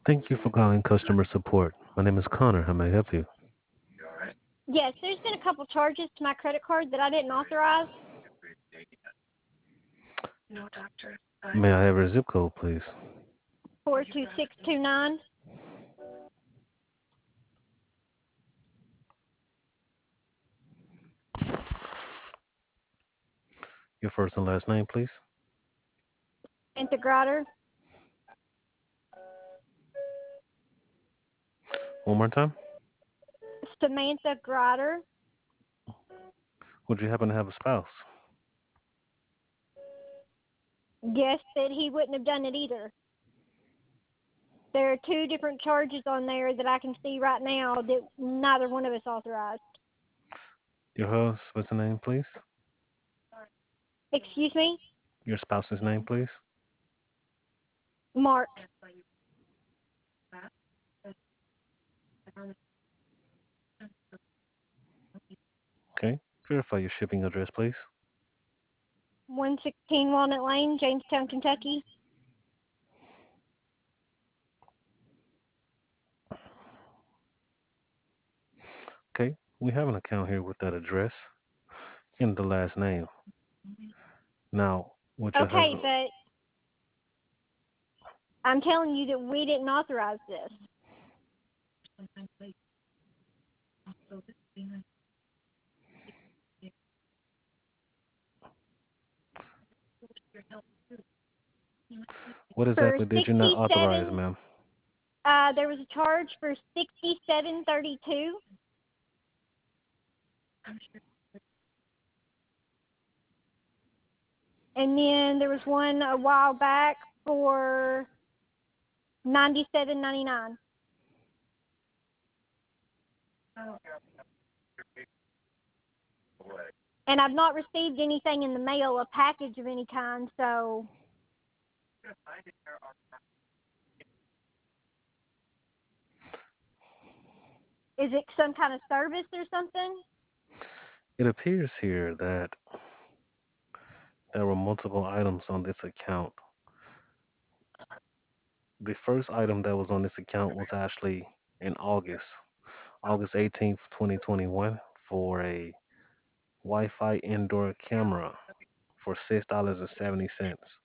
Thank you for calling customer support. My name is Connor. How may I help you? Yes, there's been a couple charges to my credit card that I didn't authorize. May I have your zip code, please? 42629. Your first and last name, please. Samantha Grider. One more time. Samantha Grider. Would you happen to have a spouse? Guess that he wouldn't have done it either. There are two different charges on there that I can see right now that neither one of us authorized. Your husband's name, please. Excuse me? Your spouse's name, please. Mark. Okay. Verify your shipping address, please. 116 Walnut Lane, Jamestown, Kentucky. Okay. We have an account here with that address and the last name. Now, would your Okay, husband? but I'm telling you that we didn't authorize this. What For exactly did you not authorize, 67, ma'am? there was a charge for 6732. And then there was one a while back for 97.99. And I've not received anything in the mail, a package of any kind, so is it some kind of service or something? It appears here that there were multiple items on this account. The first item that was on this account was actually in August 18th, 2021, for a Wi-Fi indoor camera for $6.70.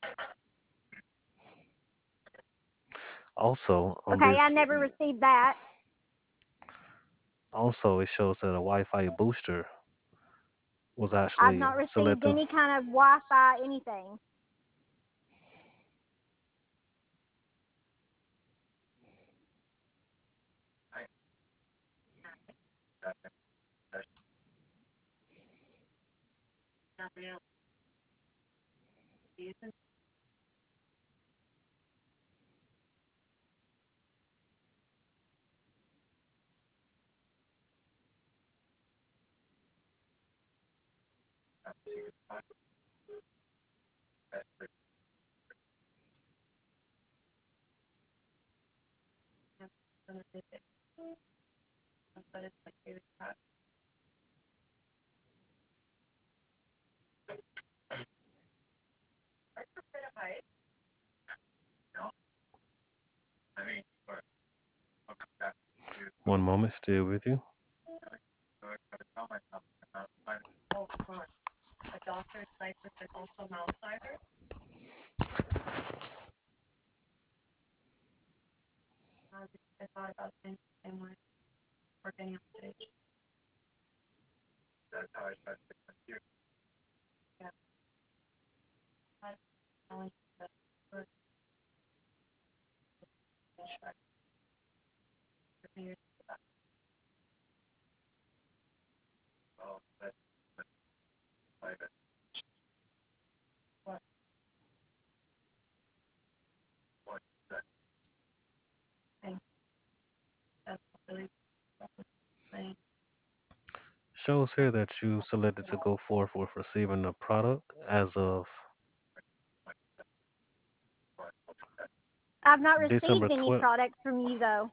Also on Okay, I this, never received that. also it shows that a Wi-Fi booster was I've actually not received selected. any kind of Wi-Fi anything. One moment, still with you. Shows here that you selected to go forth with receiving the product as of I've not December received any 12th. product from you, though.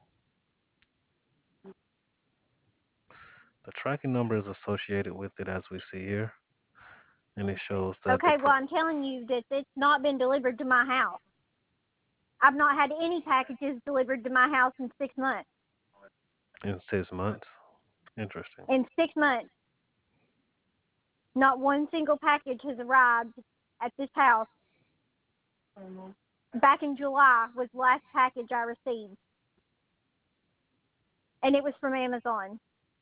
The tracking number is associated with it as we see here, and it shows that Okay, well, I'm telling you that it's not been delivered to my house. I've not had any packages delivered to my house in 6 months. In 6 months? Interesting. In 6 months, not one single package has arrived at this house. Back in July was the last package I received, and it was from Amazon.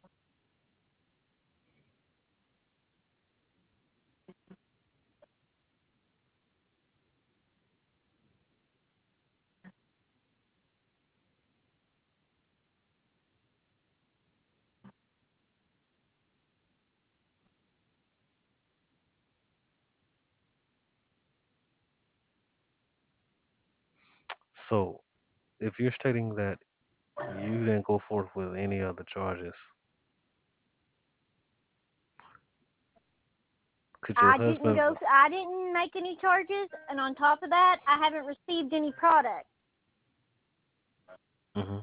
So, if you're stating that you didn't go forth with any other charges, could your husband? I didn't make any charges, and on top of that, I haven't received any product. Hmm.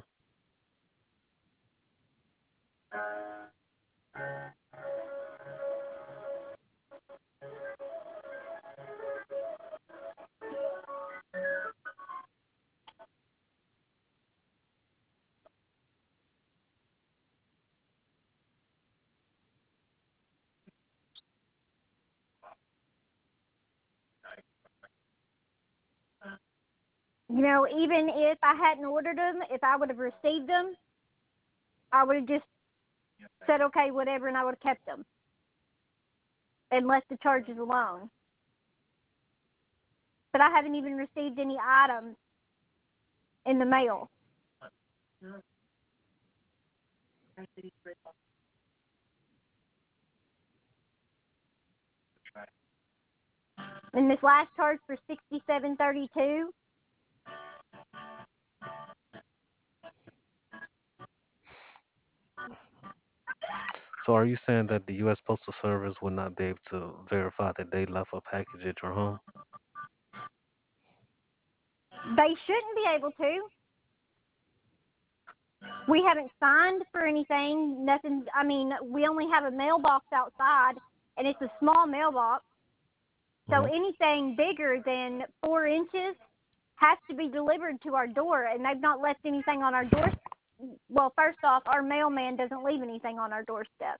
Even if I hadn't ordered them, if I would have received them, I would have just said, okay, whatever, and I would have kept them and left the charges alone. But I haven't even received any items in the mail. And this last charge for $67.32, So, are you saying that the U.S. Postal Service would not be able to verify that they left a package at your home? they shouldn't be able to. We haven't signed for anything, nothing. I mean, we only have a mailbox outside, and it's a small mailbox. So Hmm. anything bigger than 4 inches has to be delivered to our door, and they've not left anything on our doorstep. Well, first off, our mailman doesn't leave anything on our doorstep.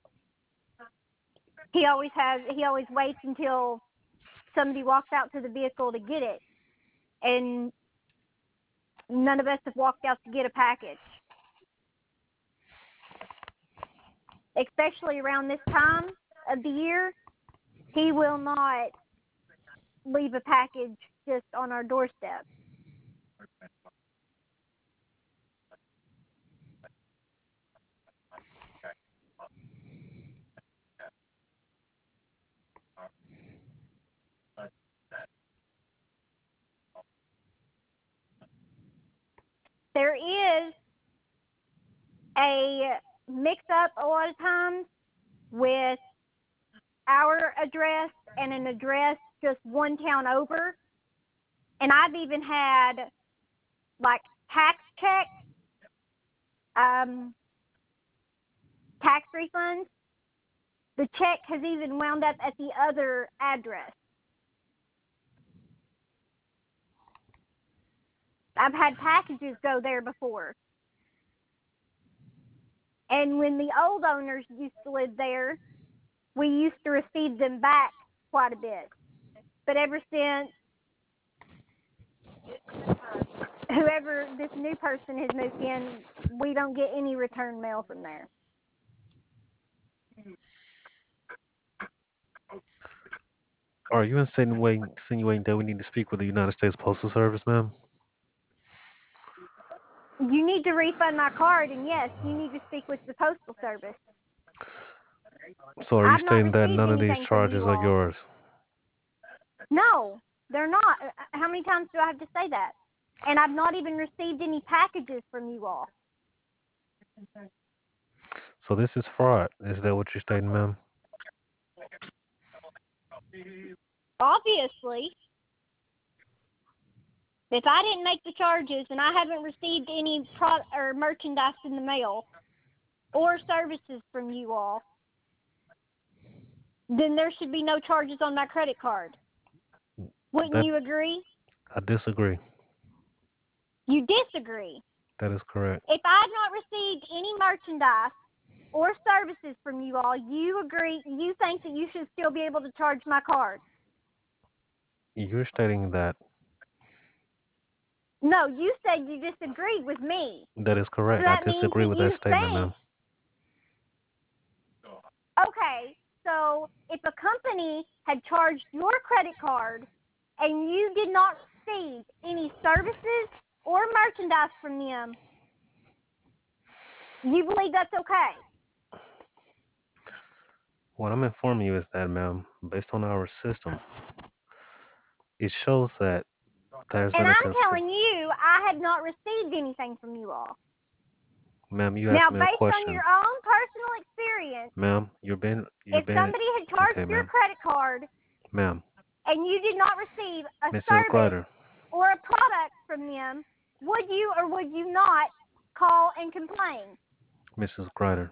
He always waits until somebody walks out to the vehicle to get it, and none of us have walked out to get a package. Especially around this time of the year, he will not leave a package just on our doorstep. There is a mix-up a lot of times with our address and an address just one town over. And I've even had like tax checks, tax refunds. The check has even wound up at the other address. I've had packages go there before. And when the old owners used to live there, we used to receive them back quite a bit. But ever since whoever this new person has moved in, we don't get any return mail from there. Are you insinuating that we need to speak with the United States Postal Service, ma'am? You need to refund my card, and yes, you need to speak with the Postal Service. So, are you I've not stating that received none of these anything from charges you are all. yours? No, they're not. How many times do I have to say that? And I've not even received any packages from you all. So, this is fraud. Is that what you're stating, ma'am? Obviously, if I didn't make the charges and I haven't received any or merchandise in the mail or services from you all, then there should be no charges on my credit card. Wouldn't That you agree? I disagree. You disagree. That is correct. If I've not received any merchandise or services from you all, you agree, you think that you should still be able to charge my card. You're stating that. No, you said you disagreed with me. That is So correct. I that means disagree that with that you statement, think, ma'am. okay, so if a company had charged your credit card and you did not receive any services or merchandise from them, you believe that's okay? What I'm informing you is that, ma'am, based on our system, it shows that there's And been a I'm consent. telling you, I have not received anything from you all. Ma'am, you Now, asked me a based on question. your own personal experience, Ma'am, if somebody had charged okay, your ma'am. credit card Ma'am, and you did not receive a Mrs. service Grider, or a product from them, would you or would you not call and complain? Mrs. Grider,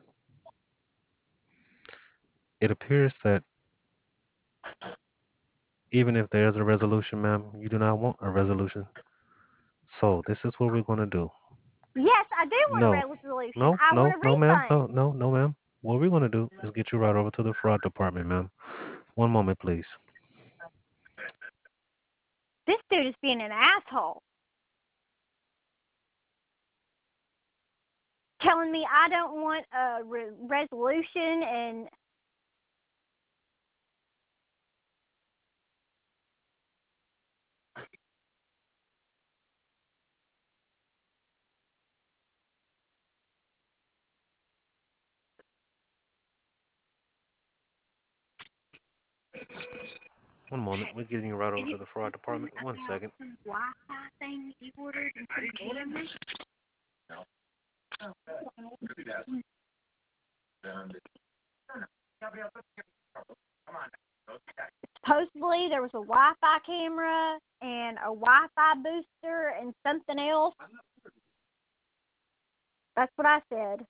it appears that even if there's a resolution, ma'am, you do not want a resolution. So this is what we're going to do. Yes, I do want a No, resolution. no, I want no, a no, ma'am, no, refund. no, no, ma'am. What we're going to do is get you right over to the fraud department, ma'am. One moment, please. This dude is being an asshole. Telling me I don't want a resolution and One moment. We're getting you right over to the fraud department. One second. Wi-Fi thing you ordered and some supposedly there was a Wi-Fi camera and a Wi-Fi booster and something else. That's what I said.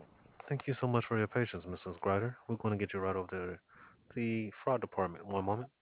Thank you so much for your patience, Mrs. Grider. We're going to get you right over to the fraud department. One moment.